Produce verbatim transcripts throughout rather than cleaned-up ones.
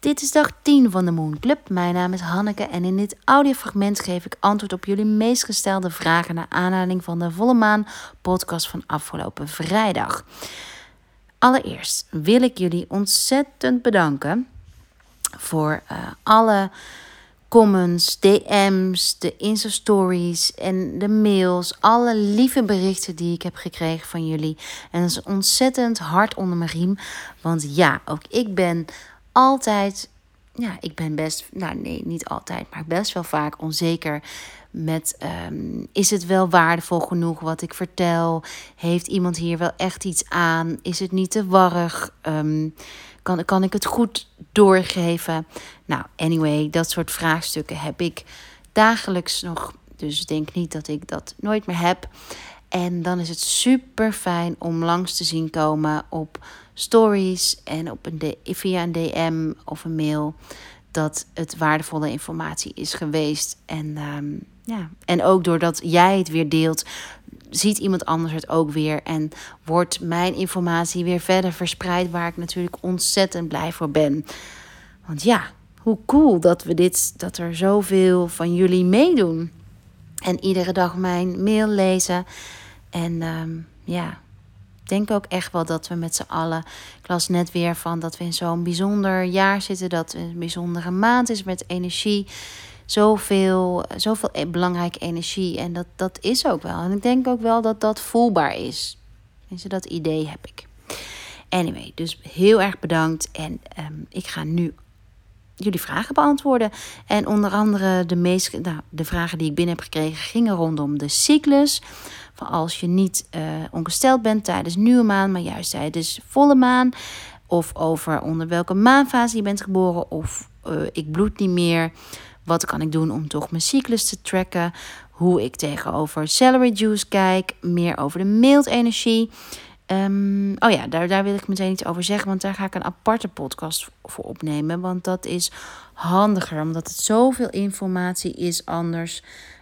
Dit is dag tien van de Moon Club. Mijn naam is Hanneke en in dit audiofragment geef ik antwoord op jullie meest gestelde vragen naar aanleiding van de Volle Maan podcast van afgelopen vrijdag. Allereerst wil ik jullie ontzettend bedanken voor uh, alle comments, D M's, de Insta-stories en de mails. Alle lieve berichten die ik heb gekregen van jullie. En dat is ontzettend hard onder mijn riem. Want ja, ook ik ben altijd, ja, ik ben best, nou nee, niet altijd, maar best wel vaak onzeker met, um, is het wel waardevol genoeg wat ik vertel? Heeft iemand hier wel echt iets aan? Is het niet te warrig? Um, kan, kan ik het goed doorgeven? Nou, anyway, dat soort vraagstukken heb ik dagelijks nog. Dus denk niet dat ik dat nooit meer heb. En dan is het super fijn om langs te zien komen op stories en op een D- via een D M of een mail dat het waardevolle informatie is geweest. En, um, ja. en ook doordat jij het weer deelt, ziet iemand anders het ook weer. En wordt mijn informatie weer verder verspreid, waar ik natuurlijk ontzettend blij voor ben. Want ja, hoe cool dat we dit, dat er zoveel van jullie meedoen. En iedere dag mijn mail lezen. En um, ja, ik denk ook echt wel dat we met z'n allen, ik las net weer van dat we in zo'n bijzonder jaar zitten, dat het een bijzondere maand is met energie. Zoveel, zoveel belangrijke energie. En dat, dat is ook wel. En ik denk ook wel dat dat voelbaar is. Dus dat idee heb ik. Anyway, dus heel erg bedankt. En um, ik ga nu jullie vragen beantwoorden. En onder andere de meest, nou, de vragen die ik binnen heb gekregen gingen rondom de cyclus. Van als je niet uh, ongesteld bent tijdens nieuwe maan, maar juist tijdens volle maan. Of over onder welke maanfase je bent geboren. Of uh, ik bloed niet meer. Wat kan ik doen om toch mijn cyclus te tracken? Hoe ik tegenover celery juice kijk. Meer over de mild-energie. Um, oh ja, daar, daar wil ik meteen iets over zeggen. Want daar ga ik een aparte podcast voor opnemen. Want dat is handiger. Omdat het zoveel informatie is anders.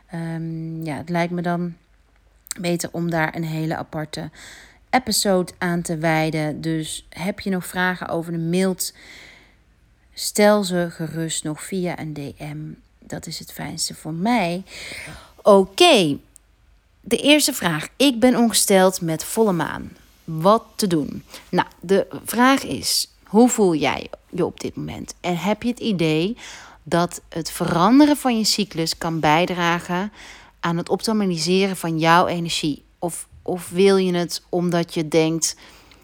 Um, ja, het lijkt me dan beter om daar een hele aparte episode aan te wijden. Dus heb je nog vragen over de mild, stel ze gerust nog via een D M. Dat is het fijnste voor mij. Oké, okay. De eerste vraag. Ik ben ongesteld met volle maan. Wat te doen? Nou, de vraag is, hoe voel jij je op dit moment? En heb je het idee dat het veranderen van je cyclus kan bijdragen aan het optimaliseren van jouw energie? Of, of wil je het omdat je denkt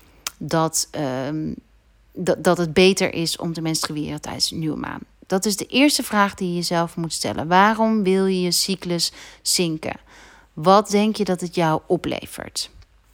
dat, um, dat, dat het beter is om te menstrueren tijdens de nieuwe maan? Dat is de eerste vraag die je jezelf moet stellen. Waarom wil je je cyclus zinken? Wat denk je dat het jou oplevert?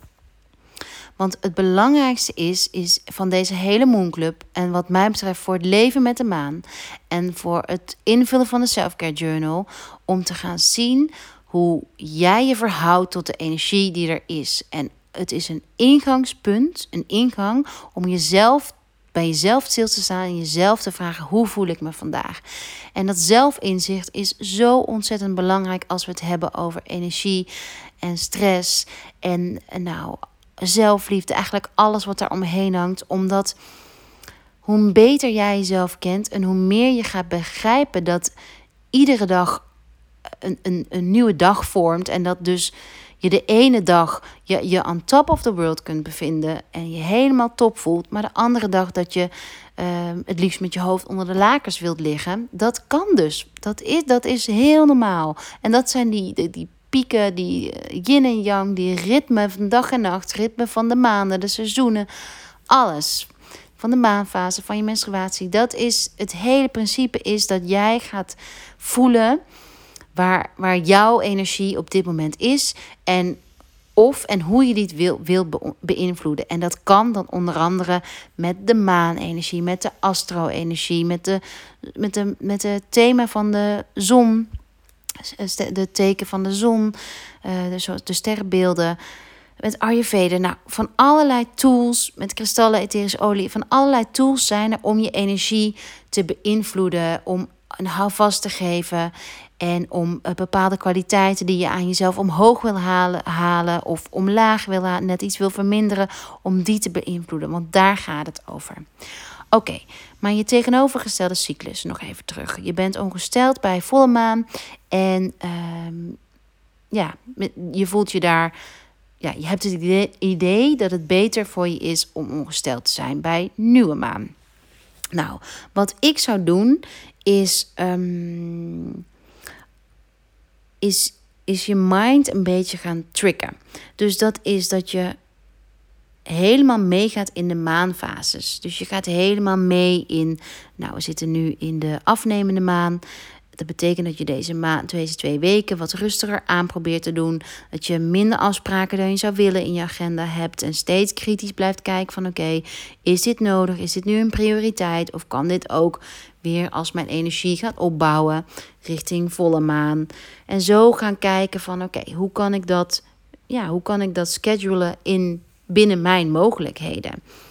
Want het belangrijkste is, is van deze hele Moon Club, en wat mij betreft voor het leven met de maan en voor het invullen van de Self-Care Journal, om te gaan zien hoe jij je verhoudt tot de energie die er is. En het is een ingangspunt, een ingang om jezelf bij jezelf stil te staan en jezelf te vragen, hoe voel ik me vandaag? En dat zelfinzicht is zo ontzettend belangrijk als we het hebben over energie en stress en, en nou, zelfliefde. Eigenlijk alles wat daar omheen hangt. Omdat hoe beter jij jezelf kent en hoe meer je gaat begrijpen dat iedere dag een, een, een nieuwe dag vormt. En dat dus je de ene dag je, je on top of the world kunt bevinden en je helemaal top voelt. Maar de andere dag dat je uh, het liefst met je hoofd onder de lakens wilt liggen. Dat kan dus. Dat is, dat is heel normaal. En dat zijn die, die, die pieken, die yin en yang, die ritme van dag en nacht. Ritme van de maanden, de seizoenen. Alles. Van de maanfase, van je menstruatie. Dat is het hele principe, is dat jij gaat voelen Waar, waar jouw energie op dit moment is. En of en hoe je dit wil, wil be- beïnvloeden. En dat kan dan onder andere met de maanenergie, met de astro-energie, met de, met de, met het thema van de zon, de teken van de zon, de, de sterrenbeelden, met Ayurveda. Nou, van allerlei tools, met kristallen, etherische olie, van allerlei tools zijn er om je energie te beïnvloeden, om een houvast te geven en om uh, bepaalde kwaliteiten die je aan jezelf omhoog wil halen, halen of omlaag wil halen, net iets wil verminderen, om die te beïnvloeden. Want daar gaat het over. Oké, okay, maar je tegenovergestelde cyclus, nog even terug. Je bent ongesteld bij volle maan en um, ja, je voelt je daar... Ja, je hebt het idee, idee dat het beter voor je is om ongesteld te zijn bij nieuwe maan. Nou, wat ik zou doen is, um, is, is je mind een beetje gaan tricken. Dus dat is dat je helemaal meegaat in de maanfases. Dus je gaat helemaal mee in... Nou, we zitten nu in de afnemende maan. Dat betekent dat je deze, maand, deze twee weken wat rustiger aan probeert te doen. Dat je minder afspraken dan je zou willen in je agenda hebt. En steeds kritisch blijft kijken van oké, okay, is dit nodig? Is dit nu een prioriteit? Of kan dit ook weer als mijn energie gaat opbouwen richting volle maan? En zo gaan kijken van oké, okay, hoe kan ik dat, ja, hoe kan ik dat schedulen in binnen mijn mogelijkheden?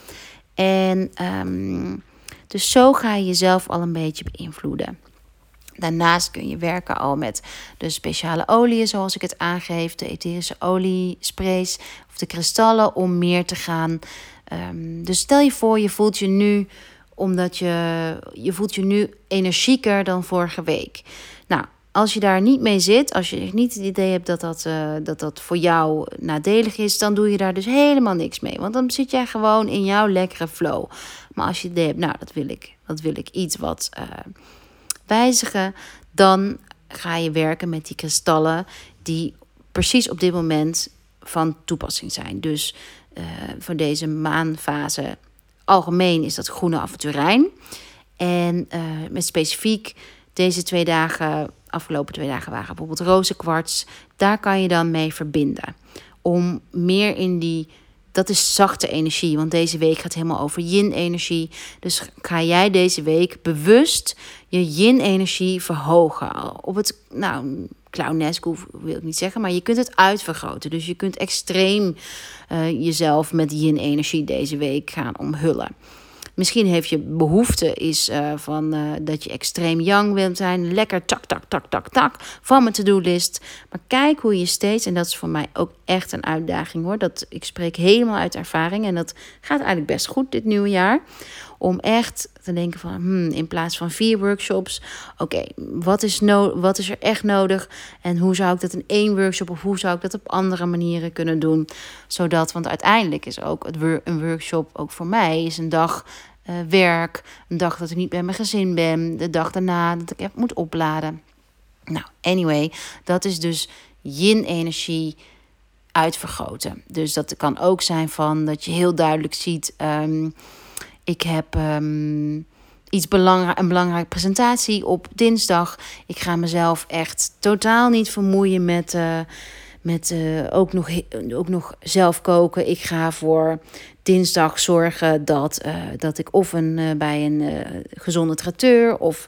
En um, dus zo ga je jezelf al een beetje beïnvloeden. Daarnaast kun je werken al met de speciale oliën, zoals ik het aangeef, de etherische oliesprays of de kristallen om meer te gaan. Um, dus stel je voor, je voelt je nu, omdat je, je voelt je nu energieker dan vorige week. Nou, als je daar niet mee zit, als je niet het idee hebt dat dat, uh, dat dat voor jou nadelig is, dan doe je daar dus helemaal niks mee. Want dan zit jij gewoon in jouw lekkere flow. Maar als je het idee hebt, nou, dat wil ik, dat wil ik iets wat... Uh, wijzigen, dan ga je werken met die kristallen die precies op dit moment van toepassing zijn. Dus uh, voor deze maanfase algemeen is dat groene aventurijn. En uh, met specifiek deze twee dagen, afgelopen twee dagen waren bijvoorbeeld rozenkwarts. Daar kan je dan mee verbinden. Om meer in die... Dat is zachte energie, want deze week gaat helemaal over yin-energie. Dus ga jij deze week bewust je yin-energie verhogen. Op het, nou, clownesk wil ik niet zeggen, maar je kunt het uitvergroten. Dus je kunt extreem uh, jezelf met yin-energie deze week gaan omhullen. Misschien heeft je behoefte is uh, van, uh, dat je extreem yang wilt zijn. Lekker tak, tak, tak, tak, tak van mijn to-do-list. Maar kijk hoe je steeds, en dat is voor mij ook echt een uitdaging hoor. Dat, ik spreek helemaal uit ervaring en dat gaat eigenlijk best goed dit nieuwe jaar. Om echt te denken van, hmm, in plaats van vier workshops. Oké, okay, wat is no- wat is er echt nodig? En hoe zou ik dat in één workshop of hoe zou ik dat op andere manieren kunnen doen? Zodat, want uiteindelijk is ook het wor- een workshop ook voor mij is een dag uh, werk. Een dag dat ik niet bij mijn gezin ben. De dag daarna dat ik even moet opladen. Nou, anyway, dat is dus yin-energie uitvergroten. Dus dat kan ook zijn van dat je heel duidelijk ziet... Um, Ik heb um, iets belangrijk, een belangrijke presentatie op dinsdag. Ik ga mezelf echt totaal niet vermoeien met, uh, met uh, ook, nog, ook nog zelf koken. Ik ga voor dinsdag zorgen dat, uh, dat ik of een, uh, bij een uh, gezonde traiteur... of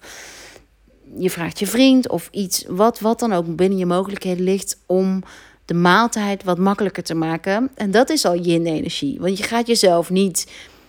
je vraagt je vriend of iets, wat, wat dan ook binnen je mogelijkheden ligt... om de maaltijd wat makkelijker te maken. En dat is al yin-energie. Want je gaat jezelf niet...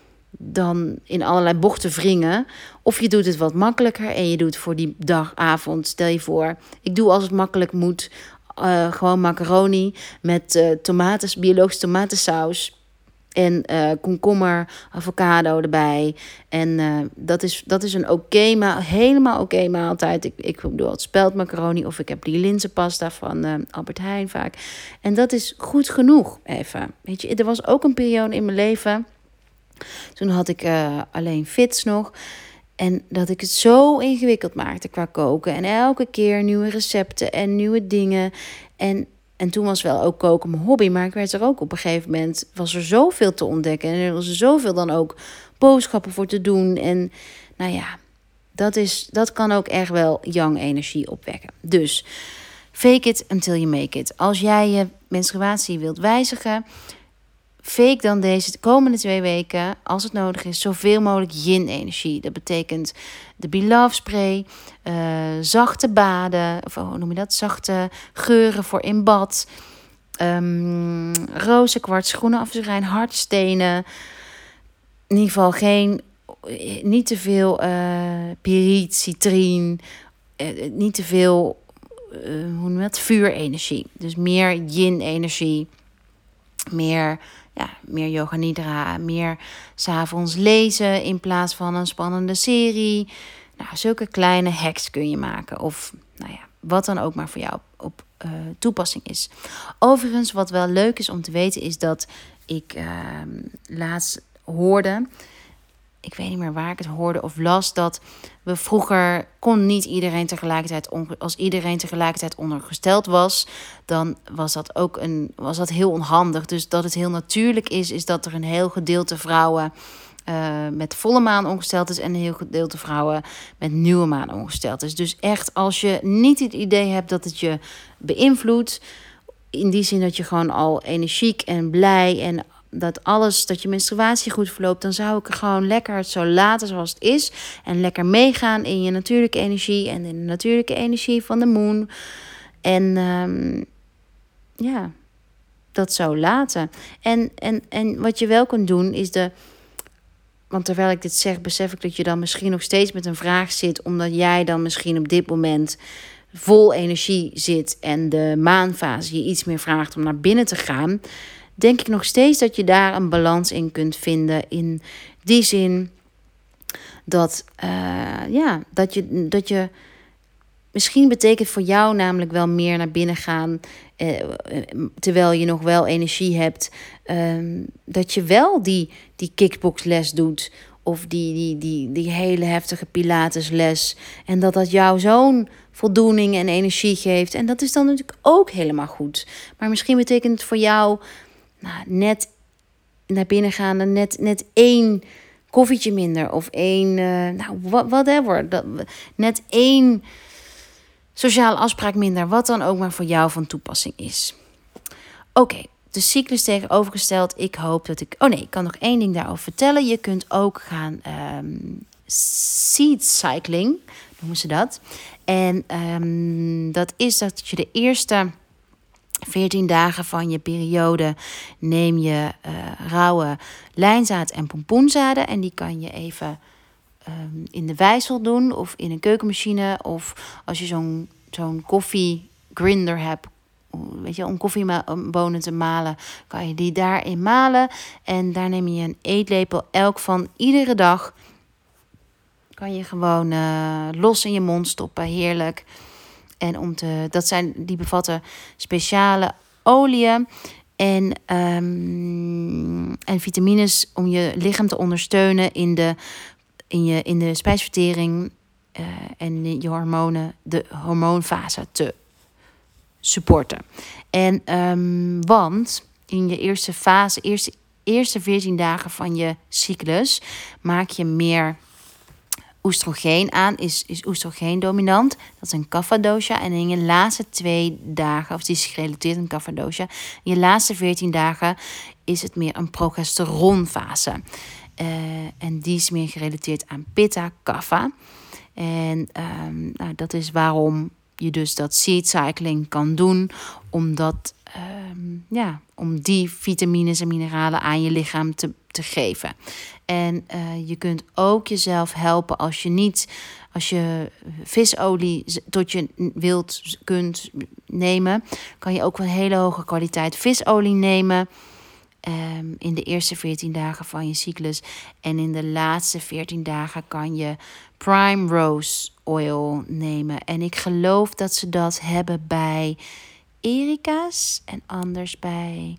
dan in allerlei bochten wringen. Of je doet het wat makkelijker en je doet voor die dagavond. Stel je voor, ik doe als het makkelijk moet... Uh, gewoon macaroni met uh, tomaten, biologische tomatensaus... en uh, komkommer, avocado erbij. En uh, dat, is, dat is een oké, okay, maar helemaal oké okay maaltijd. Ik, ik doe altijd speldmacaroni of ik heb die linzenpasta van uh, Albert Heijn vaak. En dat is goed genoeg even. Weet je, er was ook een periode in mijn leven... Toen had ik uh, alleen fits nog. En dat ik het zo ingewikkeld maakte qua koken. En elke keer nieuwe recepten en nieuwe dingen. En, en toen was wel ook koken mijn hobby. Maar ik werd er ook op een gegeven moment... was er zoveel te ontdekken. En er was er zoveel dan ook boodschappen voor te doen. En nou ja, dat, is, dat kan ook echt wel yang-energie opwekken. Dus fake it until you make it. Als jij je menstruatie wilt wijzigen... fake dan deze komende twee weken, als het nodig is, zoveel mogelijk yin-energie. Dat betekent de Beloved spray, uh, zachte baden, of hoe noem je dat? Zachte geuren voor in bad, um, rozenkwarts, groene aventurijn, hartstenen. In ieder geval geen, niet te veel uh, piriet, citrien, uh, niet te veel, uh, hoe noem je dat? Vuurenergie. Dus meer yin-energie, meer... ja, meer yoga nidra, meer 's avonds lezen in plaats van een spannende serie. Nou, zulke kleine hacks kun je maken. Of nou ja, wat dan ook maar voor jou op, op uh, toepassing is. Overigens, wat wel leuk is om te weten, is dat ik uh, laatst hoorde, ik weet niet meer waar ik het hoorde of las, dat we vroeger kon niet iedereen tegelijkertijd, als iedereen tegelijkertijd ondergesteld was, dan was dat ook een, was dat heel onhandig. Dus dat het heel natuurlijk is, is dat er een heel gedeelte vrouwen uh, met volle maan ongesteld is en een heel gedeelte vrouwen met nieuwe maan ongesteld is. Dus echt, als je niet het idee hebt dat het je beïnvloedt, in die zin dat je gewoon al energiek en blij en dat alles, dat je menstruatie goed verloopt, dan zou ik er gewoon lekker het zo laten zoals het is. En lekker meegaan in je natuurlijke energie en in de natuurlijke energie van de moon. En um, ja, dat zo laten. En, en, en wat je wel kunt doen is de, want terwijl ik dit zeg, besef ik dat je dan misschien nog steeds met een vraag zit, omdat jij dan misschien op dit moment vol energie zit en de maanfase je iets meer vraagt om naar binnen te gaan, denk ik nog steeds dat je daar een balans in kunt vinden. In die zin dat, uh, ja, dat, je, dat je misschien betekent voor jou namelijk wel meer naar binnen gaan, uh, terwijl je nog wel energie hebt. Uh, dat je wel die, die kickboxles doet of die, die, die, die hele heftige pilatesles. En dat dat jou zo'n voldoening en energie geeft. En dat is dan natuurlijk ook helemaal goed. Maar misschien betekent het voor jou, nou, net naar binnen gaan en net, net één koffietje minder. Of één, uh, nou, whatever. Dat, net één sociale afspraak minder. Wat dan ook maar voor jou van toepassing is. Oké, okay, de cyclus tegenovergesteld. Ik hoop dat ik... Oh nee, ik kan nog één ding daarover vertellen. Je kunt ook gaan um, seed cycling, noemen ze dat. En um, dat is dat je de eerste veertien dagen van je periode neem je uh, rauwe lijnzaad en pompoenzaden. En die kan je even um, in de wijzel doen of in een keukenmachine. Of als je zo'n, zo'n koffiegrinder hebt, weet je, om koffiebonen te malen, kan je die daarin malen. En daar neem je een eetlepel elk van iedere dag. Kan je gewoon uh, los in je mond stoppen, heerlijk. En om te, dat zijn, die bevatten speciale oliën en, um, en vitamines om je lichaam te ondersteunen in de, in je, in de spijsvertering uh, en je hormonen, de hormoonfase te supporten. En um, want in je eerste fase, eerste, eerste veertien dagen van je cyclus maak je meer oestrogeen aan, is, is oestrogeen dominant. Dat is een kapha dosha. En in je laatste twee dagen, of die is gerelateerd aan kapha dosha, in je laatste veertien dagen is het meer een progesteronfase. Uh, en die is meer gerelateerd aan pitta, kapha. En um, nou, dat is waarom je dus dat seed cycling kan doen, omdat um, ja, om die vitamines en mineralen aan je lichaam te, te geven. En uh, je kunt ook jezelf helpen als je niet, als je visolie tot je wilt kunt nemen, kan je ook een hele hoge kwaliteit visolie nemen. Um, in de eerste veertien dagen van je cyclus. En in de laatste veertien dagen kan je prime rose oil nemen. En ik geloof dat ze dat hebben bij Erica's en anders bij...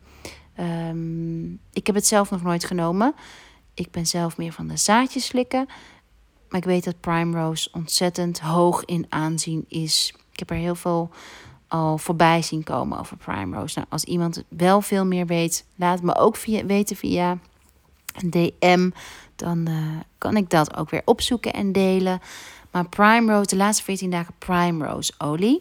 Um, ik heb het zelf nog nooit genomen. Ik ben zelf meer van de zaadjes slikken. Maar ik weet dat prime rose ontzettend hoog in aanzien is. Ik heb er heel veel al voorbij zien komen over prime rose. Nou, als iemand wel veel meer weet, laat het me ook via, weten via een D M. Dan uh, kan ik dat ook weer opzoeken en delen. Maar prime rose, de laatste veertien dagen prime rose olie.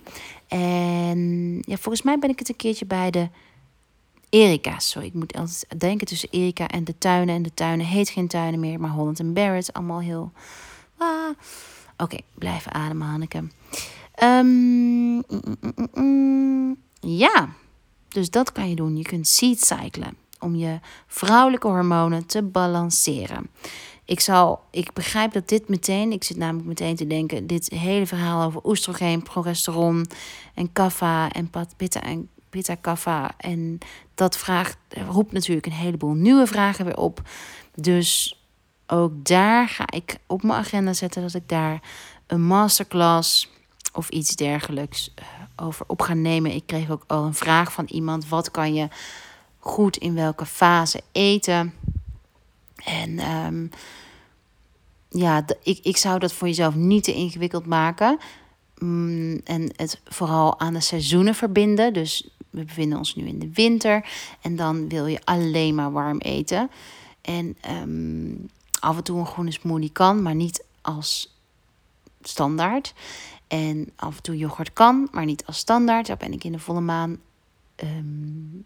En ja, volgens mij ben ik het een keertje bij de Erica's. Sorry, ik moet altijd denken tussen Erica en de tuinen. En de tuinen heet geen tuinen meer, maar Holland en Barrett. Allemaal heel... Ah. Oké, okay, blijven ademen, Hanneke. Um, mm, mm, mm, ja, dus dat kan je doen. Je kunt seed cyclen om je vrouwelijke hormonen te balanceren. Ik zal, ik begrijp dat dit meteen, ik zit namelijk meteen te denken, dit hele verhaal over oestrogeen, progesteron en kapha en pitta en Pitta Kapha. En dat vraagt, roept natuurlijk een heleboel nieuwe vragen weer op. Dus ook daar ga ik op mijn agenda zetten dat ik daar een masterclass of iets dergelijks over op ga nemen. Ik kreeg ook al een vraag van iemand. Wat kan je goed in welke fase eten? En um, ja, d- ik, ik zou dat voor jezelf niet te ingewikkeld maken. Mm, en het vooral aan de seizoenen verbinden. Dus we bevinden ons nu in de winter. En dan wil je alleen maar warm eten. En um, af en toe een groene smoothie kan, maar niet als standaard. En af en toe yoghurt kan, maar niet als standaard. Daar ben ik in de volle maan um,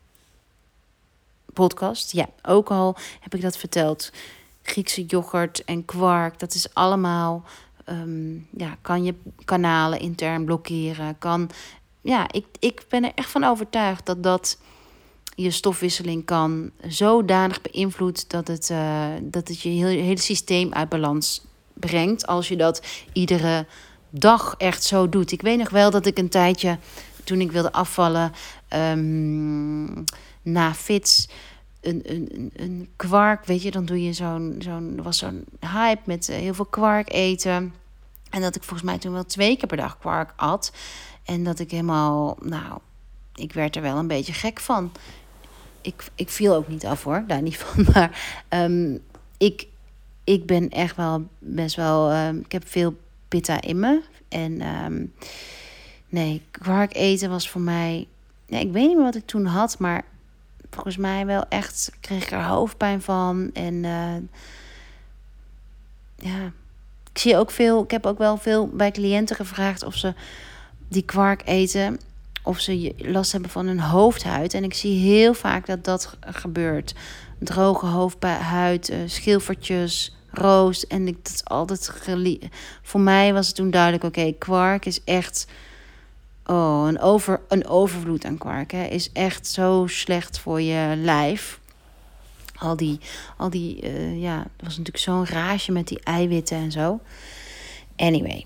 podcast. Ja, ook al heb ik dat verteld. Griekse yoghurt en kwark, dat is allemaal... Um, ja, kan je kanalen intern blokkeren. Kan, ja, ik, ik ben er echt van overtuigd dat dat je stofwisseling kan zodanig beïnvloedt dat het, uh, dat het je hele, hele systeem uit balans brengt. Als je dat iedere dag echt zo doet. Ik weet nog wel dat ik een tijdje, toen ik wilde afvallen, um, na fits, een, een, een kwark, weet je, dan doe je zo'n, zo'n, er was zo'n hype met uh, heel veel kwark eten. En dat ik volgens mij toen wel twee keer per dag kwark at. En dat ik helemaal, nou, ik werd er wel een beetje gek van. Ik, ik viel ook niet af hoor, daar niet van. Maar um, ik, ik ben echt wel best wel, um, ik heb veel pitta in me. En um, nee, kwark eten was voor mij, ja, ik weet niet meer wat ik toen had, maar volgens mij wel echt, kreeg ik er hoofdpijn van. En uh, ja, ik zie ook veel, ik heb ook wel veel bij cliënten gevraagd of ze die kwark eten, of ze last hebben van hun hoofdhuid. En ik zie heel vaak dat dat gebeurt. Droge hoofdhuid, uh, schilfertjes, roos. En ik, dat is altijd gelie- voor mij was het toen duidelijk, oké, okay, kwark is echt, oh, een, over, een overvloed aan kwark. Hè, is echt zo slecht voor je lijf. Al die, al die uh, ja, er was natuurlijk zo'n rage met die eiwitten en zo. Anyway.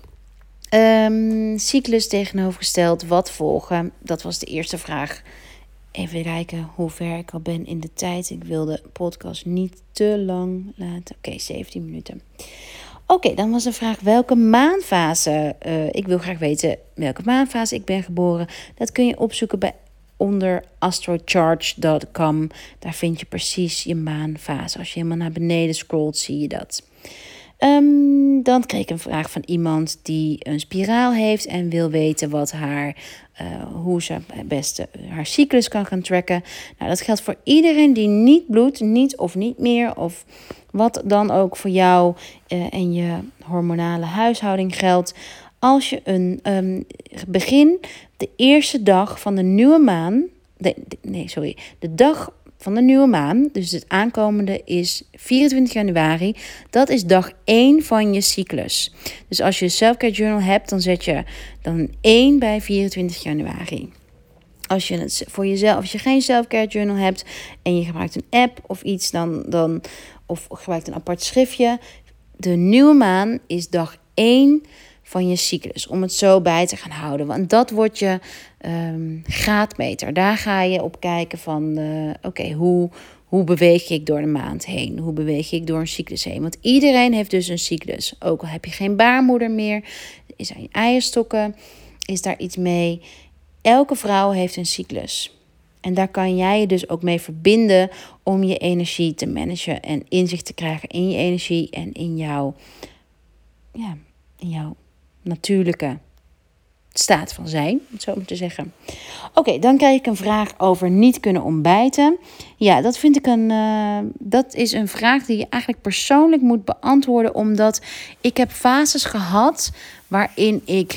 Um, cyclus tegenovergesteld, wat volgen? Dat was de eerste vraag. Even kijken hoe ver ik al ben in de tijd. Ik wil de podcast niet te lang laten. Oké, okay, zeventien minuten. Oké, okay, dan was de vraag welke maanfase. Uh, ik wil graag weten welke maanfase ik ben geboren. Dat kun je opzoeken bij onder astrocharge dot com. Daar vind je precies je maanfase. Als je helemaal naar beneden scrolt, zie je dat. Um, dan kreeg ik een vraag van iemand die een spiraal heeft en wil weten wat haar, uh, hoe ze het beste haar cyclus kan gaan tracken. Nou, dat geldt voor iedereen die niet bloedt, niet of niet meer, of wat dan ook voor jou uh, en je hormonale huishouding geldt. Als je een um, begin de eerste dag van de nieuwe maan, de, de, nee sorry, de dag van de nieuwe maan, dus het aankomende is vierentwintig januari. Dat is dag één van je cyclus. Dus als je een self-care journal hebt, dan zet je dan één bij vierentwintig januari. Als je het voor jezelf, als je geen self-care journal hebt en je gebruikt een app of iets, dan, dan of gebruikt een apart schriftje. De nieuwe maan is dag één van je cyclus, om het zo bij te gaan houden. Want dat wordt je um, graadmeter. Daar ga je op kijken van, uh, oké, okay, hoe, hoe beweeg ik door de maand heen? Hoe beweeg ik door een cyclus heen? Want iedereen heeft dus een cyclus. Ook al heb je geen baarmoeder meer, is aan je eierstokken, is daar iets mee. Elke vrouw heeft een cyclus. En daar kan jij je dus ook mee verbinden om je energie te managen en inzicht te krijgen in je energie en in jouw, ja, in jouw natuurlijke staat van zijn, om het zo maar te zeggen. Oké, okay, dan krijg ik een vraag over niet kunnen ontbijten. Ja, dat vind ik een, uh, dat is een vraag die je eigenlijk persoonlijk moet beantwoorden, omdat ik heb fases gehad waarin ik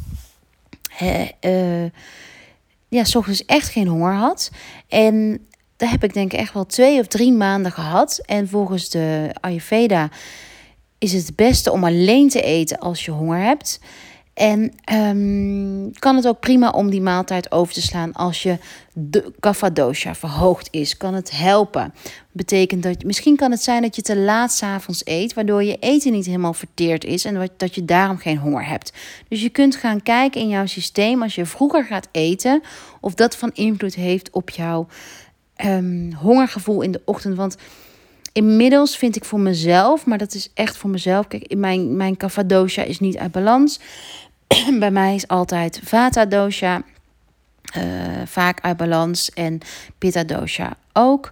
uh, uh, ja, 's ochtends echt geen honger had. En daar heb ik denk ik echt wel twee of drie maanden gehad. En volgens de Ayurveda is het het beste om alleen te eten als je honger hebt. En um, kan het ook prima om die maaltijd over te slaan als je de kapha dosha verhoogd is. Kan het helpen. Betekent dat, misschien kan het zijn dat je te laat 's avonds eet, waardoor je eten niet helemaal verteerd is en dat je daarom geen honger hebt. Dus je kunt gaan kijken in jouw systeem als je vroeger gaat eten, of dat van invloed heeft op jouw um, hongergevoel in de ochtend. Want inmiddels vind ik voor mezelf, maar dat is echt voor mezelf. Kijk, mijn, mijn kapha dosha is niet uit balans. Bij mij is altijd vata dosha uh, vaak uit balans en pitta dosha ook.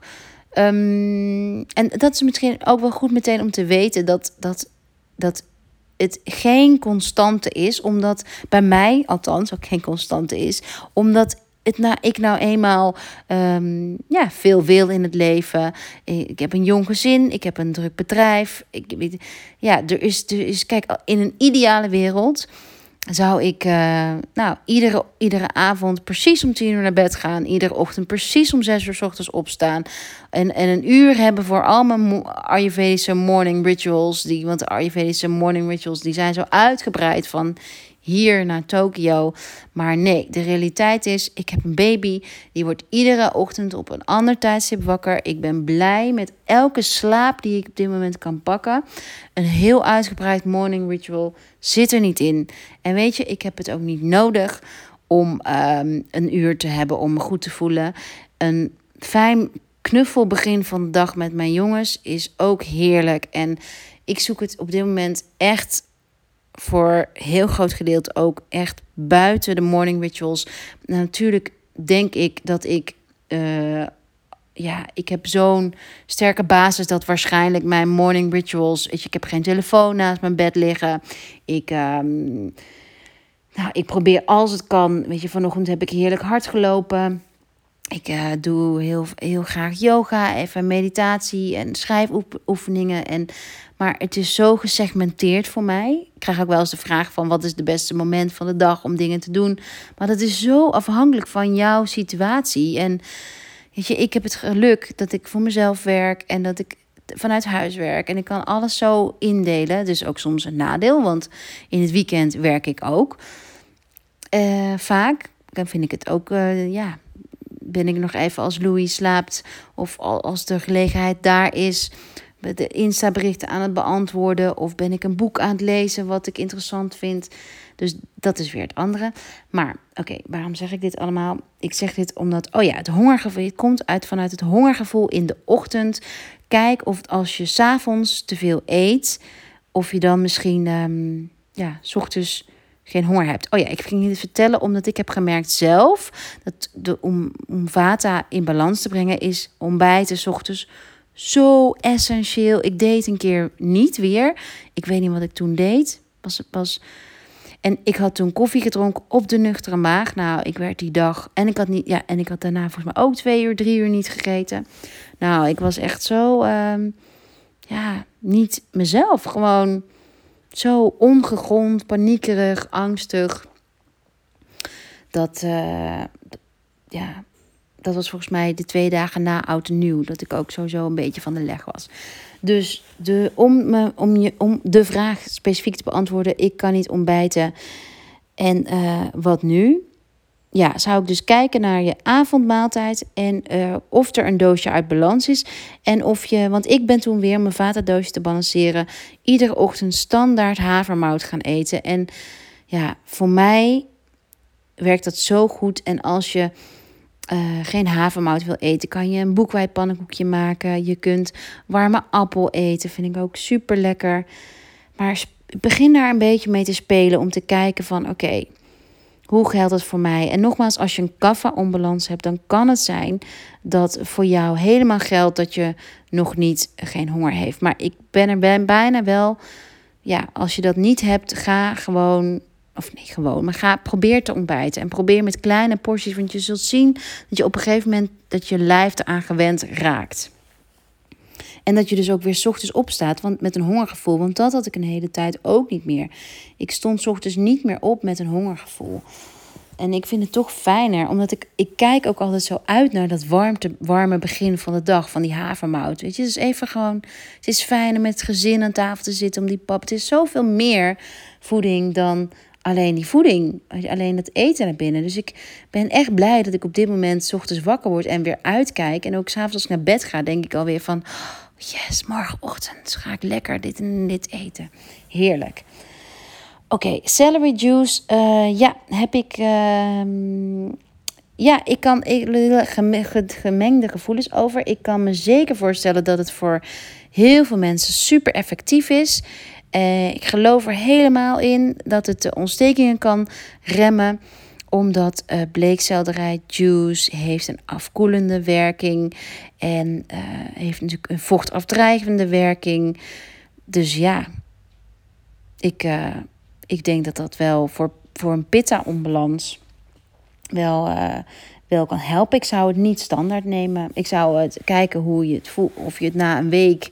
Um, en dat is misschien ook wel goed meteen om te weten dat, dat, dat het geen constante is. Omdat bij mij, althans ook geen constante is. Omdat het nou, ik nou eenmaal um, ja, veel wil in het leven. Ik heb een jong gezin, ik heb een druk bedrijf. Ik, ja, er is, er is, kijk, in een ideale wereld zou ik uh, nou, iedere, iedere avond precies om tien uur naar bed gaan. Iedere ochtend precies om zes uur 's ochtends opstaan. En, en een uur hebben voor al mijn Ayurvedische morning rituals. Die, want de Ayurvedische morning rituals die zijn zo uitgebreid van hier naar Tokio. Maar nee, de realiteit is, ik heb een baby. Die wordt iedere ochtend op een ander tijdstip wakker. Ik ben blij met elke slaap die ik op dit moment kan pakken. Een heel uitgebreid morning ritual zit er niet in. En weet je, ik heb het ook niet nodig om um, een uur te hebben om me goed te voelen. Een fijn knuffelbegin van de dag met mijn jongens is ook heerlijk. En ik zoek het op dit moment echt voor heel groot gedeelte ook echt buiten de morning rituals. Nou, natuurlijk denk ik dat ik Uh, ja, ik heb zo'n sterke basis dat waarschijnlijk mijn morning rituals, weet je, ik heb geen telefoon naast mijn bed liggen. Ik, um, nou, ik probeer als het kan, weet je, vanochtend heb ik heerlijk hard gelopen. Ik uh, doe heel, heel graag yoga, even meditatie en schrijfoefeningen. En, maar het is zo gesegmenteerd voor mij. Ik krijg ook wel eens de vraag van wat is het beste moment van de dag om dingen te doen. Maar dat is zo afhankelijk van jouw situatie. En weet je, ik heb het geluk dat ik voor mezelf werk en dat ik vanuit huis werk. En ik kan alles zo indelen. Dus ook soms een nadeel, want in het weekend werk ik ook. Uh, vaak dan vind ik het ook, uh, ja, ben ik nog even als Louis slaapt of als de gelegenheid daar is, de Insta-berichten aan het beantwoorden of ben ik een boek aan het lezen wat ik interessant vind. Dus dat is weer het andere. Maar oké, okay, waarom zeg ik dit allemaal? Ik zeg dit omdat, oh ja, het hongergevoel, het komt uit vanuit het hongergevoel in de ochtend. Kijk of als je 's avonds te veel eet, of je dan misschien, um, ja, 's ochtends geen honger hebt. Oh ja, ik ging dit vertellen omdat ik heb gemerkt zelf dat de, om, om vata in balans te brengen is ontbijten 's ochtends zo essentieel. Ik deed een keer niet weer. Ik weet niet wat ik toen deed. Was het pas. En ik had toen koffie gedronken op de nuchtere maag. Nou, ik werd die dag en ik had niet, ja, en ik had daarna volgens mij ook twee uur, drie uur niet gegeten. Nou, ik was echt zo, um, ja, niet mezelf. Gewoon zo ongegrond, paniekerig, angstig. Dat, uh, ja, dat was volgens mij de twee dagen na Oud en Nieuw. Dat ik ook sowieso een beetje van de leg was. Dus de, om, me, om, je, om de vraag specifiek te beantwoorden, ik kan niet ontbijten. En uh, wat nu? Ja, zou ik dus kijken naar je avondmaaltijd en uh, of er een doosje uit balans is. En of je, want ik ben toen weer mijn vata doosje te balanceren, iedere ochtend standaard havermout gaan eten. En ja, voor mij werkt dat zo goed. En als je Uh, geen havermout wil eten, kan je een boekweit-pannenkoekje maken. Je kunt warme appel eten, vind ik ook super lekker. Maar sp- begin daar een beetje mee te spelen om te kijken van oké, okay, hoe geldt het voor mij? En nogmaals, als je een kapha-onbalans hebt, dan kan het zijn dat voor jou helemaal geldt dat je nog niet geen honger heeft. Maar ik ben er ben bijna wel, ja, als je dat niet hebt, ga gewoon. Of nee, gewoon. Maar ga, probeer te ontbijten. En probeer met kleine porties. Want je zult zien dat je op een gegeven moment dat je lijf eraan gewend raakt. En dat je dus ook weer 's ochtends opstaat want, met een hongergevoel. Want dat had ik een hele tijd ook niet meer. Ik stond 's ochtends niet meer op met een hongergevoel. En ik vind het toch fijner. Omdat ik, ik kijk ook altijd zo uit naar dat warmte, warme begin van de dag. Van die havermout. Weet je, het is even gewoon. Het is fijn om met het gezin aan tafel te zitten. Om die pap. Het is zoveel meer voeding dan alleen die voeding, alleen het eten naar binnen. Dus ik ben echt blij dat ik op dit moment 's ochtends wakker word en weer uitkijk. En ook 's avonds als ik naar bed ga, denk ik alweer van, yes, morgenochtend ga ik lekker dit en dit eten. Heerlijk. Oké, okay, celery juice. Uh, ja, heb ik... Uh, ja, ik kan ik, gemengde gevoelens over. Ik kan me zeker voorstellen dat het voor heel veel mensen super effectief is. Uh, ik geloof er helemaal in dat het de ontstekingen kan remmen. Omdat uh, bleekselderij juice heeft een afkoelende werking. En uh, heeft natuurlijk een vochtafdrijvende werking. Dus ja, ik, uh, ik denk dat dat wel voor, voor een pitta-onbalans wel, uh, wel kan helpen. Ik zou het niet standaard nemen. Ik zou het kijken hoe je het voelt. Of je het na een week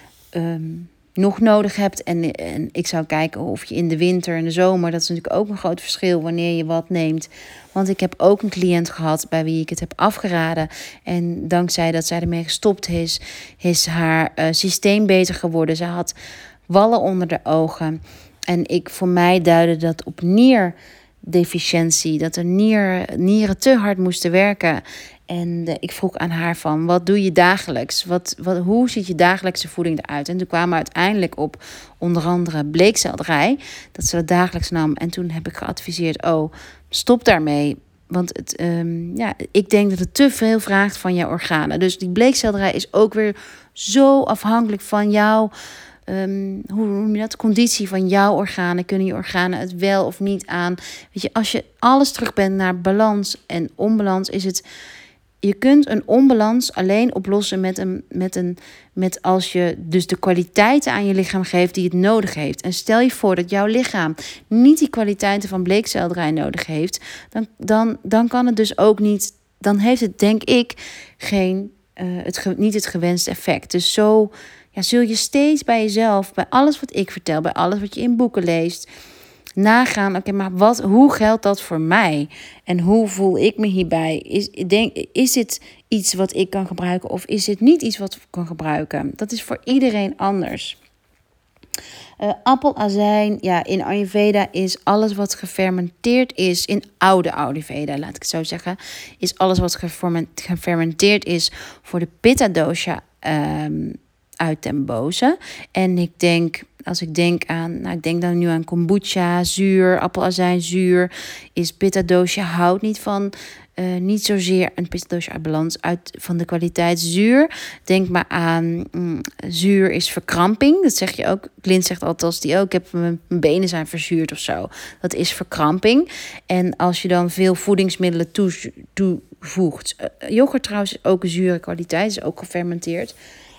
um, nog nodig hebt. En, en ik zou kijken of je in de winter en de zomer... dat is natuurlijk ook een groot verschil wanneer je wat neemt. Want ik heb ook een cliënt gehad bij wie ik het heb afgeraden. En dankzij dat zij ermee gestopt is... is haar uh, systeem beter geworden. Ze had wallen onder de ogen. En ik, voor mij duidde dat op nierdeficiëntie. Dat de nier, nieren te hard moesten werken. En de, ik vroeg aan haar van, wat doe je dagelijks? Wat, wat, hoe ziet je dagelijkse voeding eruit? En toen kwamen we uiteindelijk op onder andere bleekselderij. Dat ze dat dagelijks nam. En toen heb ik geadviseerd, oh, stop daarmee. Want het, um, ja, ik denk dat het te veel vraagt van jouw organen. Dus die bleekselderij is ook weer zo afhankelijk van jouw... Um, hoe noem je dat? Conditie van jouw organen. Kunnen je organen het wel of niet aan? Weet je, als je alles terug bent naar balans en onbalans, is het... Je kunt een onbalans alleen oplossen met een, met een, met als je dus de kwaliteiten aan je lichaam geeft die het nodig heeft. En stel je voor dat jouw lichaam niet die kwaliteiten van bleekselderij nodig heeft, dan, dan, dan kan het dus ook niet. Dan heeft het, denk ik, geen, uh, het, niet het gewenste effect. Dus zo ja, zul je steeds bij jezelf, bij alles wat ik vertel, bij alles wat je in boeken leest, nagaan, oké, okay, maar wat, hoe geldt dat voor mij? En hoe voel ik me hierbij? Is, denk, is dit iets wat ik kan gebruiken of is dit niet iets wat ik kan gebruiken? Dat is voor iedereen anders. Uh, appelazijn, ja, in Ayurveda is alles wat gefermenteerd is, in oude Ayurveda, laat ik het zo zeggen, is alles wat gefermenteerd is voor de Pitta dosha um, uit den boze. En ik denk, als ik denk aan, nou ik denk dan nu aan kombucha, zuur, appelazijn, zuur, is Pitta dosha houdt niet van, uh, niet zozeer een Pitta dosha uit balans, uit van de kwaliteit zuur. Denk maar aan, mm, zuur is verkramping. Dat zeg je ook. Clint zegt altijd als die ook, ik heb mijn benen zijn verzuurd of zo. Dat is verkramping. En als je dan veel voedingsmiddelen toe, toevoegt. Uh, yoghurt trouwens is ook een zure kwaliteit, is ook gefermenteerd.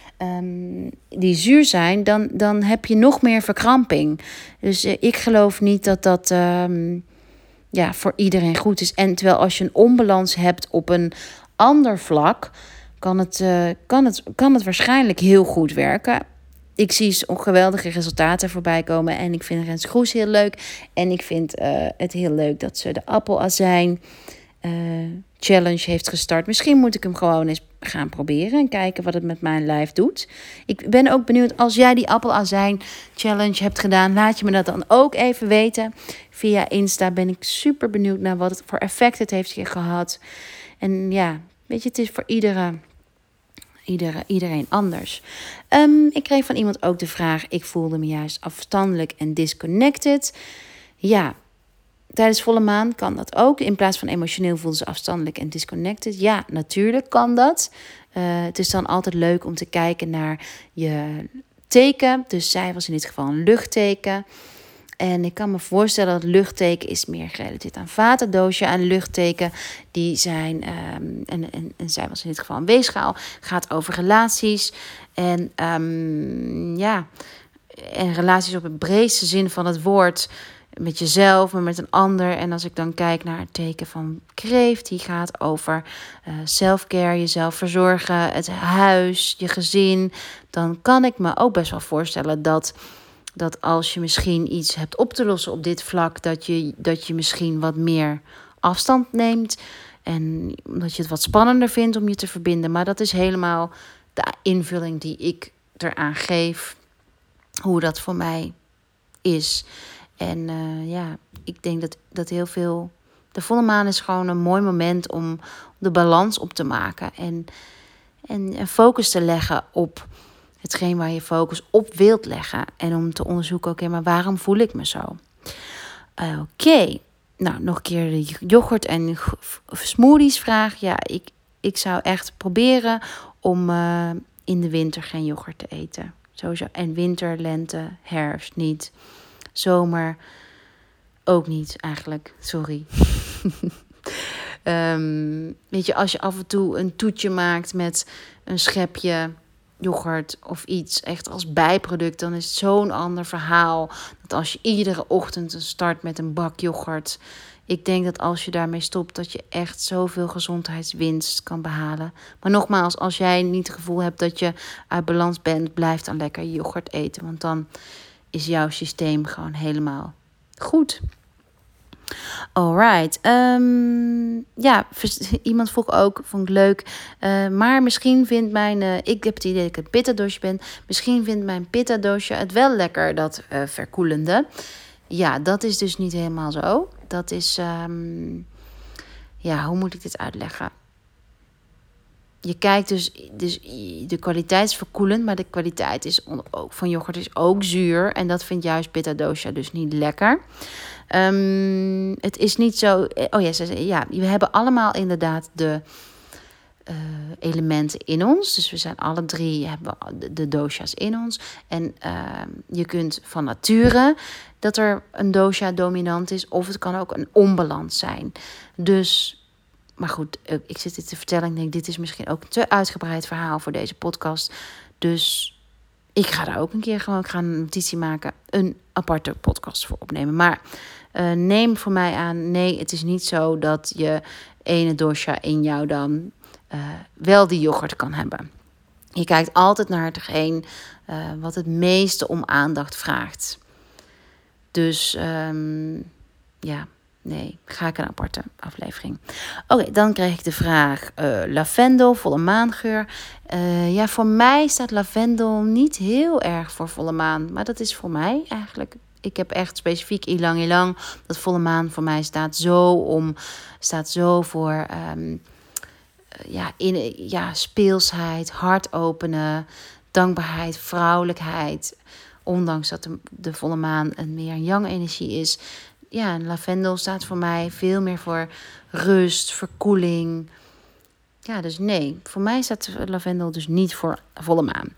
Um, die zuur zijn, dan, dan heb je nog meer verkramping. Dus uh, ik geloof niet dat dat um, ja, voor iedereen goed is. En terwijl als je een onbalans hebt op een ander vlak, kan het, uh, kan het, kan het waarschijnlijk heel goed werken. Ik zie geweldige resultaten voorbij komen. En ik vind Rens Groes heel leuk. En ik vind uh, het heel leuk dat ze de appelazijn uh, challenge heeft gestart. Misschien moet ik hem gewoon eens gaan proberen en kijken wat het met mijn lijf doet. Ik ben ook benieuwd, als jij die appelazijn challenge hebt gedaan, laat je me dat dan ook even weten. Via Insta ben ik super benieuwd naar wat het voor effect het heeft gehad. En ja, weet je, het is voor iedere, iedere, iedereen anders. Um, ik kreeg van iemand ook de vraag, ik voelde me juist afstandelijk en disconnected. Ja, tijdens volle maan kan dat ook. In plaats van emotioneel voelden ze afstandelijk en disconnected. Ja, natuurlijk kan dat. Uh, het is dan altijd leuk om te kijken naar je teken. Dus zij was in dit geval een luchtteken. En ik kan me voorstellen dat het luchtteken is meer gerelateerd aan Vata dosha. En luchtteken, die zijn, um, en, en, en zij was in dit geval een weegschaal, gaat over relaties. En um, ja, en relaties op het breedste zin van het woord, met jezelf, maar met een ander. En als ik dan kijk naar het teken van kreeft, die gaat over uh, self-care, jezelf verzorgen, het huis, je gezin. Dan kan ik me ook best wel voorstellen dat, dat als je misschien iets hebt op te lossen op dit vlak, dat je, dat je misschien wat meer afstand neemt. En dat je het wat spannender vindt om je te verbinden. Maar dat is helemaal de invulling die ik eraan geef, hoe dat voor mij is. En uh, ja, ik denk dat, dat heel veel... De volle maan is gewoon een mooi moment om de balans op te maken. En, en, en focus te leggen op hetgeen waar je focus op wilt leggen. En om te onderzoeken, oké, okay, maar waarom voel ik me zo? Uh, oké, okay. Nou, nog een keer de yoghurt en smoothies vraag. Ja, ik, ik zou echt proberen om uh, in de winter geen yoghurt te eten. Sowieso. En winter, lente, herfst niet. Zomer ook niet eigenlijk. Sorry. um, weet je, als je af en toe een toetje maakt met een schepje yoghurt of iets echt als bijproduct, dan is het zo'n ander verhaal. Dat als je iedere ochtend start met een bak yoghurt. Ik denk dat als je daarmee stopt, dat je echt zoveel gezondheidswinst kan behalen. Maar nogmaals, als jij niet het gevoel hebt dat je uit balans bent, blijf dan lekker yoghurt eten. Want dan is jouw systeem gewoon helemaal goed. Alright. Um, ja, iemand vroeg ook, vond ik leuk. Uh, maar misschien vindt mijn... Uh, ik heb het idee dat ik een pitta-dosje ben. Misschien vindt mijn pitta-dosje het wel lekker, dat uh, verkoelende. Ja, dat is dus niet helemaal zo. Dat is... Um, ja, hoe moet ik dit uitleggen? Je kijkt dus, dus de kwaliteit is verkoelend, maar de kwaliteit is ook, van yoghurt is ook zuur. En dat vindt juist pitta-dosha dus niet lekker. Um, het is niet zo... Oh ja, ja, we hebben allemaal inderdaad de uh, elementen in ons. Dus we zijn alle drie, hebben de, de dosha's in ons. En uh, je kunt van nature dat er een dosha dominant is, of het kan ook een onbalans zijn. Dus... Maar goed, ik zit dit te vertellen. Ik denk, dit is misschien ook een te uitgebreid verhaal voor deze podcast. Dus ik ga daar ook een keer gewoon, ik ga een notitie maken, een aparte podcast voor opnemen. Maar uh, neem voor mij aan, nee, het is niet zo dat je ene dosha in jou dan uh, wel die yoghurt kan hebben. Je kijkt altijd naar hetgeen uh, wat het meeste om aandacht vraagt. Dus um, ja... Nee, ga ik een aparte aflevering. Oké, okay, dan kreeg ik de vraag uh, lavendel, volle maangeur. Uh, ja, voor mij staat lavendel niet heel erg voor volle maan. Maar dat is voor mij eigenlijk. Ik heb echt specifiek ilang ilang. Dat volle maan voor mij staat zo om. Staat zo voor um, uh, ja, in, ja, speelsheid, hart openen, dankbaarheid, vrouwelijkheid. Ondanks dat de, de volle maan een meer yang energie is. Ja, lavendel staat voor mij veel meer voor rust, verkoeling. Ja, dus nee, voor mij staat lavendel dus niet voor volle maan.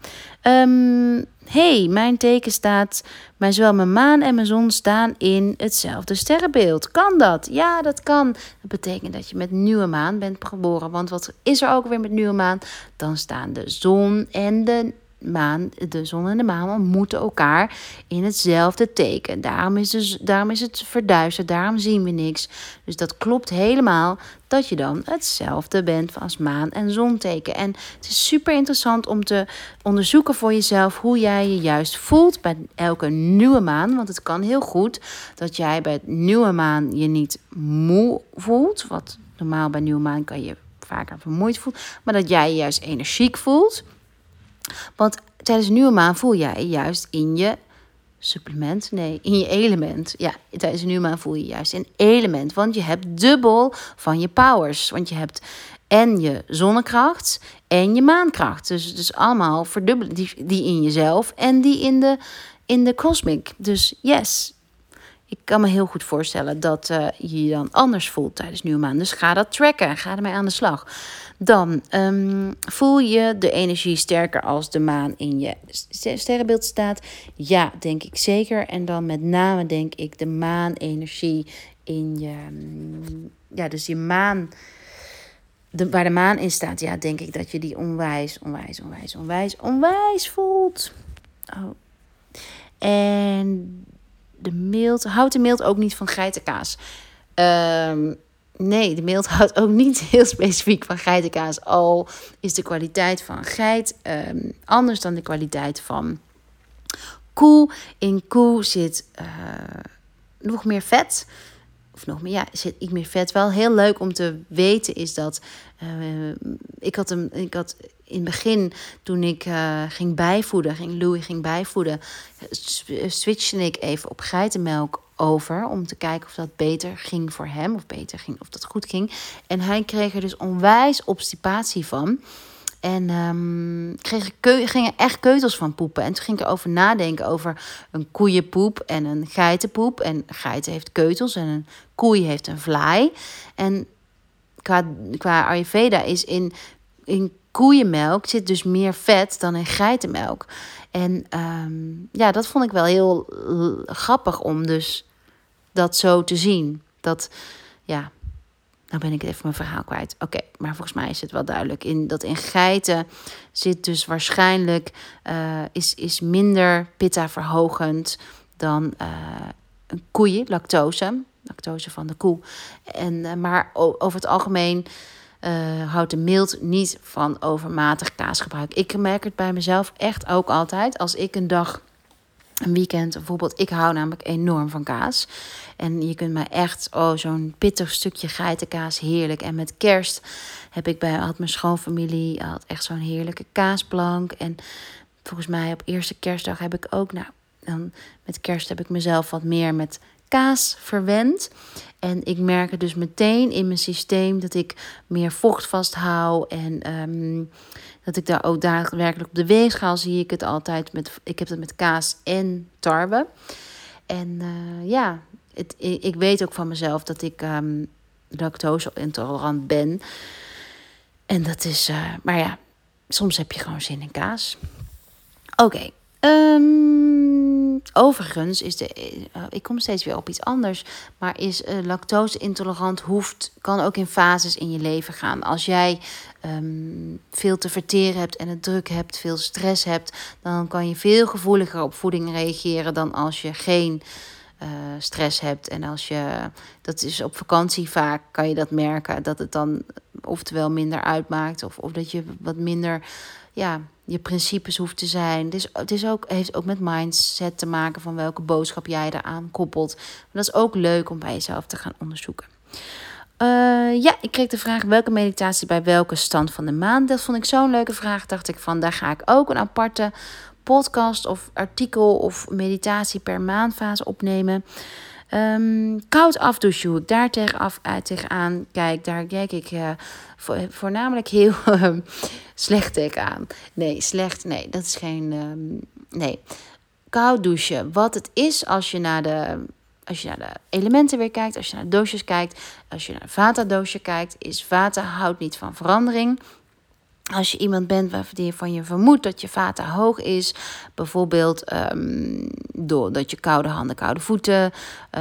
Um, hey, mijn teken staat, maar zowel mijn maan en mijn zon staan in hetzelfde sterrenbeeld. Kan dat? Ja, dat kan. Dat betekent dat je met nieuwe maan bent geboren. Want wat is er ook weer met nieuwe maan? Dan staan de zon en de maan, de zon en de maan ontmoeten elkaar in hetzelfde teken. Daarom is, dus, daarom is het verduisterd, daarom zien we niks. Dus dat klopt helemaal dat je dan hetzelfde bent als maan en zonteken. En het is super interessant om te onderzoeken voor jezelf hoe jij je juist voelt bij elke nieuwe maan. Want het kan heel goed dat jij bij het nieuwe maan je niet moe voelt. Wat normaal bij nieuwe maan kan je vaker vermoeid voelen. Maar dat jij je juist energiek voelt. Want tijdens een nieuwe maan voel jij juist in je supplement, nee, in je element. Ja, tijdens een nieuwe maan voel je juist in element. Want je hebt dubbel van je powers. Want je hebt en je zonnekracht en je maankracht. Dus, dus allemaal verdubbelen. Die, die in jezelf en die in de, in de cosmic. Dus yes, ik kan me heel goed voorstellen dat uh, je je dan anders voelt tijdens nieuwe maan. Dus ga dat tracken. Ga ermee aan de slag. Dan um, voel je de energie sterker als de maan in je sterrenbeeld staat. Ja, denk ik zeker. En dan met name denk ik de maanenergie in je... Um, ja, dus je maan... De, waar de maan in staat, ja, denk ik dat je die onwijs, onwijs, onwijs, onwijs, onwijs voelt. Oh. En de mild... Houdt de mild ook niet van geitenkaas? Um, Nee, de mild houdt ook niet heel specifiek van geitenkaas. Al is de kwaliteit van geit um, anders dan de kwaliteit van koe. In koe zit uh, nog meer vet. Of nog meer, ja, zit iets meer vet. Wel heel leuk om te weten is dat... Uh, ik, had hem, ik had in het begin, toen ik uh, ging bijvoeden... Ging, Louis ging bijvoeden... switchte ik even op geitenmelk over om te kijken of dat beter ging voor hem, of beter ging, of dat goed ging. En hij kreeg er dus onwijs obstipatie van. En um, kreeg keu- gingen echt keutels van poepen. En toen ging ik erover nadenken over een koeienpoep en een geitenpoep. En een geiten heeft keutels en een koei heeft een vlaai. En qua, qua Ayurveda is in, in koeienmelk zit dus meer vet dan in geitenmelk. En um, ja, dat vond ik wel heel l- grappig om dus dat zo te zien. Dat, ja... Nou ben ik even mijn verhaal kwijt. Oké, okay, maar volgens mij is het wel duidelijk. In, dat in geiten zit dus waarschijnlijk... Uh, is, is minder pitta verhogend dan uh, een koeien, lactose. Lactose van de koe. En, uh, maar o, over het algemeen uh, houdt de milt niet van overmatig kaasgebruik. Ik merk het bij mezelf echt ook altijd. Als ik een dag... Een weekend bijvoorbeeld, ik hou namelijk enorm van kaas. En je kunt mij echt, oh, zo'n pittig stukje geitenkaas, heerlijk. En met kerst heb ik bij, had mijn schoonfamilie, had echt zo'n heerlijke kaasplank. En volgens mij op eerste kerstdag heb ik ook, nou, dan met kerst heb ik mezelf wat meer met kaas verwend. En ik merk het dus meteen in mijn systeem dat ik meer vocht vasthoud. En um, dat ik daar ook daadwerkelijk op de weegschaal zie ik het altijd. Met, ik heb het met kaas en tarwe. En uh, ja, het, ik weet ook van mezelf dat ik um, lactose-intolerant ben. En dat is, uh, maar ja, soms heb je gewoon zin in kaas. Oké. Okay. Um, overigens is de, uh, ik kom steeds weer op iets anders, maar is uh, lactose-intolerant hoeft, kan ook in fases in je leven gaan. Als jij um, veel te verteren hebt en het druk hebt, veel stress hebt, dan kan je veel gevoeliger op voeding reageren dan als je geen uh, stress hebt. En als je, dat is op vakantie vaak, kan je dat merken, dat het dan oftewel minder uitmaakt of, of dat je wat minder, ja, je principes hoeft te zijn. Dus het is ook, heeft ook met mindset te maken van welke boodschap jij eraan koppelt. Maar dat is ook leuk om bij jezelf te gaan onderzoeken. Uh, ja, ik kreeg de vraag welke meditatie bij welke stand van de maan. Dat vond ik zo'n leuke vraag. Dacht ik van, daar ga ik ook een aparte podcast of artikel of meditatie per maandfase opnemen. Um, koud afdouchen, hoe ik daar tegenaf, uit tegenaan kijk, daar kijk ik uh, vo- voornamelijk heel uh, slecht tegenaan. Nee, slecht, nee, dat is geen, um, nee. Koud douchen, wat het is als je naar de, als je naar de elementen weer kijkt, als je naar de doosjes kijkt, als je naar een vata-doosje kijkt, is vata houdt niet van verandering. Als je iemand bent waarvan je vermoedt dat je vata hoog is, bijvoorbeeld um, doordat je koude handen, koude voeten,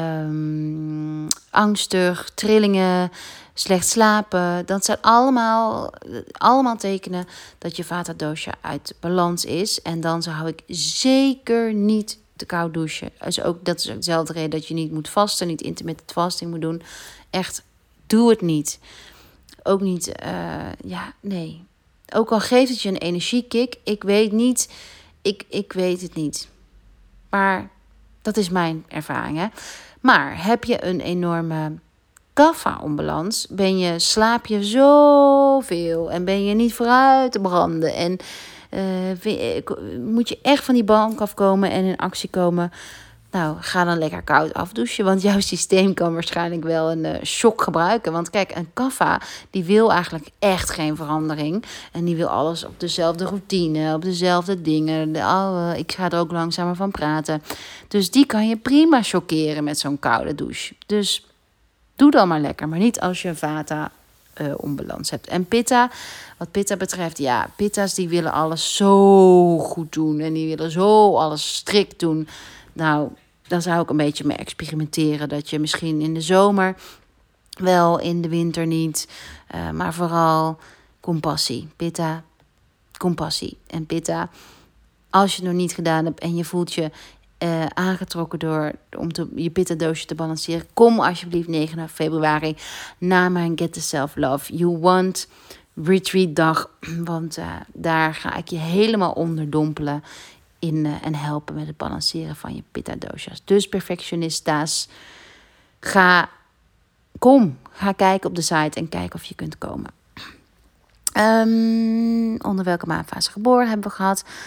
um, angstig, trillingen, slecht slapen, dat zijn allemaal, allemaal tekenen dat je vata dosha uit balans is. En dan zou ik zeker niet te koud douchen. Dus ook, dat is ook dezelfde reden dat je niet moet vasten, niet intermittent fasting moet doen. Echt, doe het niet. Ook niet, uh, ja, nee. Ook al geeft het je een energiekick, ik weet niet, ik, ik weet het niet. Maar dat is mijn ervaring, hè. Maar heb je een enorme kapha-onbalans, ben je, slaap je zoveel en ben je niet vooruit te branden. En uh, moet je echt van die bank afkomen en in actie komen. Nou, ga dan lekker koud afdouchen, want jouw systeem kan waarschijnlijk wel een uh, shock gebruiken. Want kijk, een kapha, die wil eigenlijk echt geen verandering. En die wil alles op dezelfde routine, op dezelfde dingen. De, oh, uh, ik ga er ook langzamer van praten. Dus die kan je prima shockeren met zo'n koude douche. Dus doe dan maar lekker, maar niet als je vata uh, onbalans hebt. En pitta, wat pitta betreft, ja, pitta's die willen alles zo goed doen. En die willen zo alles strikt doen. Nou, daar zou ik een beetje mee experimenteren. Dat je misschien in de zomer wel, in de winter niet. Uh, maar vooral compassie. Pitta, compassie. En pitta, als je het nog niet gedaan hebt en je voelt je uh, aangetrokken door om te, je pitta doosje te balanceren, kom alsjeblieft negen februari naar mijn Get the Self Love You Want retreat dag. Want uh, daar ga ik je helemaal onderdompelen in uh, en helpen met het balanceren van je pitta doshas. Dus perfectionista's, ga, kom, ga kijken op de site en kijk of je kunt komen. Um, onder welke maandfase geboren hebben we gehad?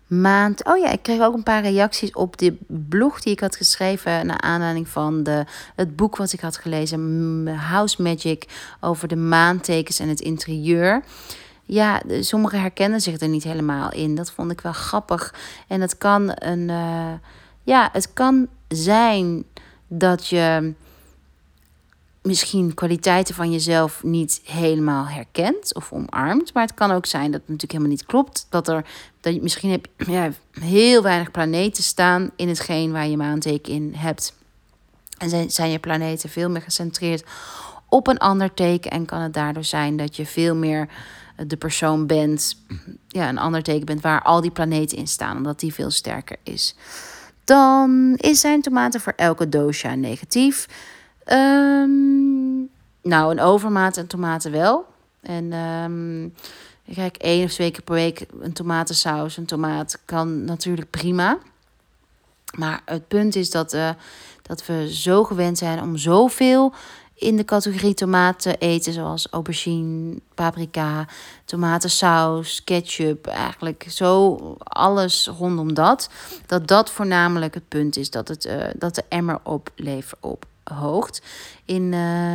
maand. Oh ja, ik kreeg ook een paar reacties op de blog die ik had geschreven naar aanleiding van de, het boek wat ik had gelezen, House Magic, over de maantekens en het interieur. Ja, sommigen herkennen zich er niet helemaal in. Dat vond ik wel grappig. En het kan een, uh, ja, het kan zijn dat je misschien kwaliteiten van jezelf niet helemaal herkent of omarmt. Maar het kan ook zijn dat het natuurlijk helemaal niet klopt. Dat er, dat je, misschien heb je ja, heel weinig planeten staan in hetgeen waar je maanteken in hebt. En zijn, zijn je planeten veel meer gecentreerd op een ander teken. En kan het daardoor zijn dat je veel meer de persoon bent, ja, een ander teken bent waar al die planeten in staan. Omdat die veel sterker is. Dan is zijn tomaten voor elke dosha negatief. Um, nou, een overmaat aan tomaten wel. En um, kijk, één of twee keer per week een tomatensaus, een tomaat kan natuurlijk prima. Maar het punt is dat, uh, dat we zo gewend zijn om zoveel in de categorie tomaten eten, zoals aubergine, paprika, tomatensaus, ketchup, eigenlijk zo alles rondom dat. Dat dat voornamelijk het punt is, dat, het, uh, dat de emmer oplever ophoogt. In, uh,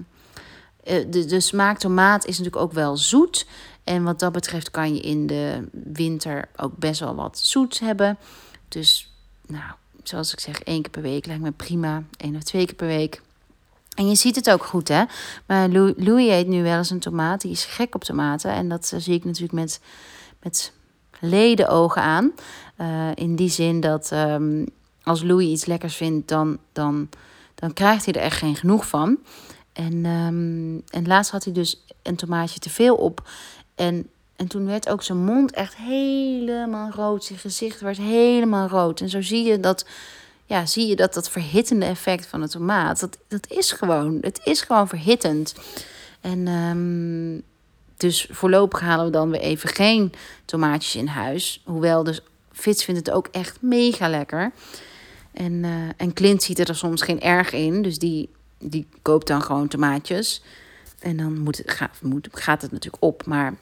de, de smaak tomaat is natuurlijk ook wel zoet. En wat dat betreft kan je in de winter ook best wel wat zoet hebben. Dus, nou, zoals ik zeg, één keer per week lijkt me prima. Één of twee keer per week. En je ziet het ook goed, hè. Maar Louis, Louis eet nu wel eens een tomaat. Die is gek op tomaten. En dat uh, zie ik natuurlijk met, met ledenogen aan. Uh, in die zin dat um, als Louis iets lekkers vindt, dan, dan, dan krijgt hij er echt geen genoeg van. En, um, en laatst had hij dus een tomaatje te veel op. En, en toen werd ook zijn mond echt helemaal rood. Zijn gezicht werd helemaal rood. En zo zie je dat... Ja, zie je dat dat verhittende effect van de tomaat, dat, dat is gewoon, het is gewoon verhittend. En um, dus voorlopig halen we dan weer even geen tomaatjes in huis. Hoewel, dus Fitz vindt het ook echt mega lekker. En, uh, en Clint ziet er soms geen erg in, dus die, die koopt dan gewoon tomaatjes. En dan moet het, gaat, moet, gaat het natuurlijk op. Maar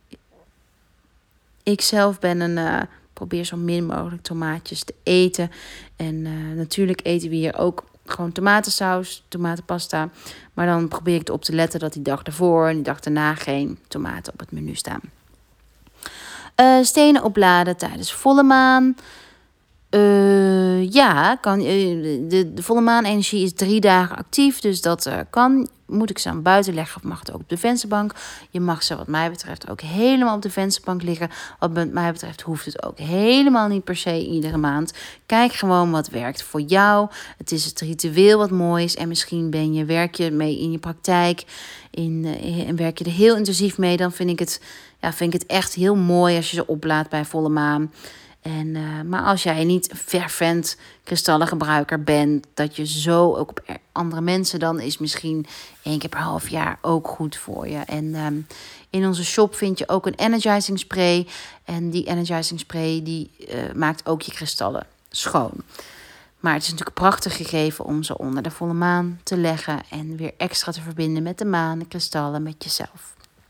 ik zelf ben een... Uh, probeer zo min mogelijk tomaatjes te eten. En uh, natuurlijk eten we hier ook gewoon tomatensaus, tomatenpasta. Maar dan probeer ik erop te letten dat die dag ervoor en die dag daarna geen tomaten op het menu staan. Uh, stenen opladen tijdens volle maan. Uh, ja, kan, uh, de, de volle maanenergie is drie dagen actief. Dus dat uh, kan. Moet ik ze aan buiten leggen of mag het ook op de vensterbank? Je mag ze wat mij betreft ook helemaal op de vensterbank liggen. Wat mij betreft hoeft het ook helemaal niet per se iedere maand. Kijk gewoon wat werkt voor jou. Het is het ritueel wat mooi is. En misschien ben je, werk je mee in je praktijk. In, uh, en werk je er heel intensief mee. Dan vind ik het, ja, vind ik het echt heel mooi als je ze oplaadt bij volle maan. En, uh, maar als jij niet fervent kristallengebruiker bent, dat je zo ook op andere mensen, dan is misschien één keer per half jaar ook goed voor je. En um, in onze shop vind je ook een energizing spray. En die energizing spray die uh, maakt ook je kristallen schoon. Maar het is natuurlijk een prachtig gegeven om ze onder de volle maan te leggen en weer extra te verbinden met de maan, de kristallen, met jezelf.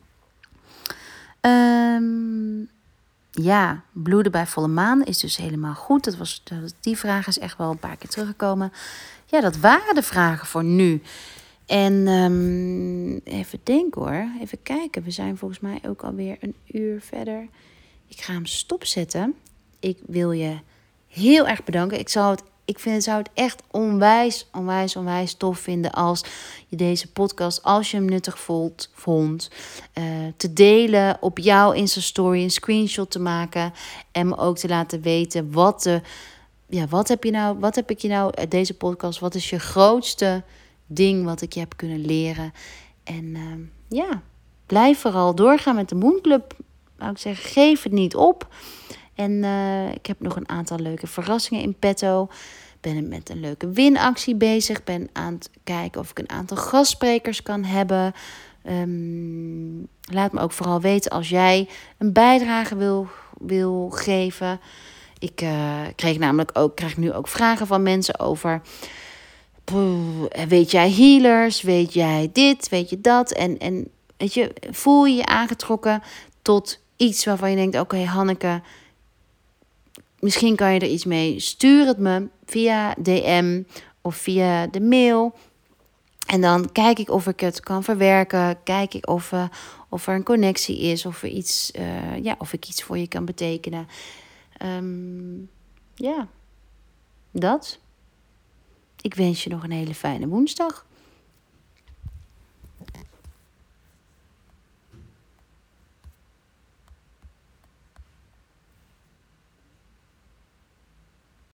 Um, Ja, bloeden bij volle maan is dus helemaal goed. Dat was, die vraag is echt wel een paar keer teruggekomen. Ja, dat waren de vragen voor nu. En um, even denken hoor. Even kijken. We zijn volgens mij ook alweer een uur verder. Ik ga hem stopzetten. Ik wil je heel erg bedanken. Ik zal het... Ik vind, zou het echt onwijs, onwijs, onwijs tof vinden als je deze podcast, als je hem nuttig vond, vond uh, te delen op jouw Insta-story, een screenshot te maken en me ook te laten weten wat de, ja, wat heb je nou, wat heb ik je nou uit deze podcast, wat is je grootste ding wat ik je heb kunnen leren? En uh, ja, blijf vooral doorgaan met de Moon Club. Zou ik zeggen, geef het niet op. En uh, ik heb nog een aantal leuke verrassingen in petto. Ben met een leuke winactie bezig. Ben aan het kijken of ik een aantal gastsprekers kan hebben. Um, laat me ook vooral weten als jij een bijdrage wil, wil geven. Ik uh, kreeg namelijk ook, krijg nu ook vragen van mensen over... Weet jij healers? Weet jij dit? Weet je dat? En, en weet je, voel je je aangetrokken tot iets waarvan je denkt... Oké, okay, Hanneke... misschien kan je er iets mee. Stuur het me via D M of via de mail. En dan kijk ik of ik het kan verwerken. Kijk ik of, uh, of er een connectie is. Of, er iets, uh, ja, of ik iets voor je kan betekenen. Um, ja, dat. Ik wens je nog een hele fijne woensdag.